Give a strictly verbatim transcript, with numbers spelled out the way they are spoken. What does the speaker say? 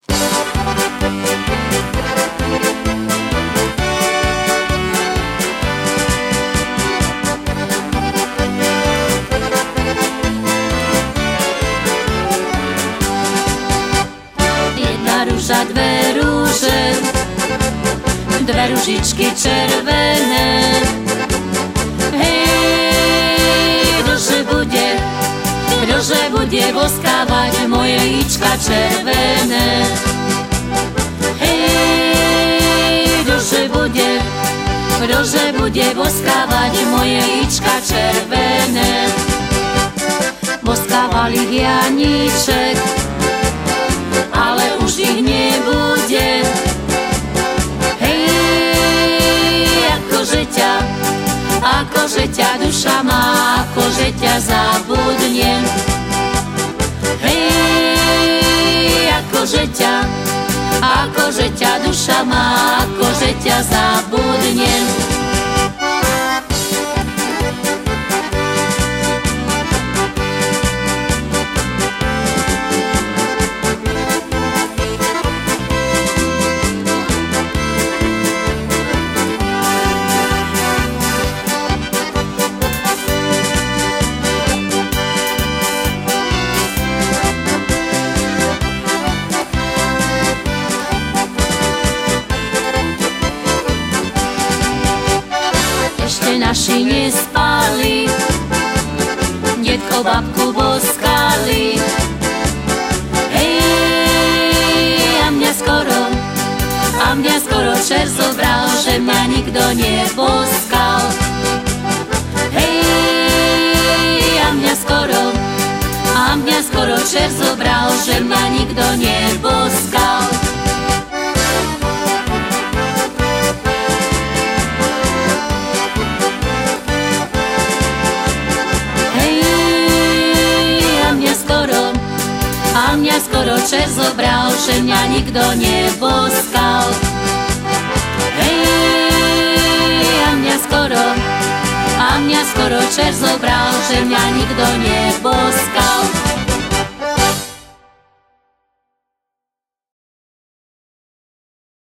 Rúža, dve rúže, dve ružičky červené. Hej, kdože bude, kdože bude boskávať moje ička červené? Hej, kdože bude, kdože bude boskávať moje ička červené? Boskával ich Janíček, ale už ich nebude. Hej, akože ťa, akože ťa duša má, akože ťa zabudnem. Hej, akože ťa, akože ťa duša má, akože ťa zabudnem. Naši nespali, detko babku boskali. Hej, a mňa skoro, a mňa skoro čer zobral, že mňa nikto neboskal. Hej, a mňa skoro, a mňa skoro čer zobral, že mňa nikto neboskal. A mňa skoro čer zobral, že mňa nikto neboskal. Hej, a mňa skoro, a mňa skoro čer zobral, že mňa nikto neboskal.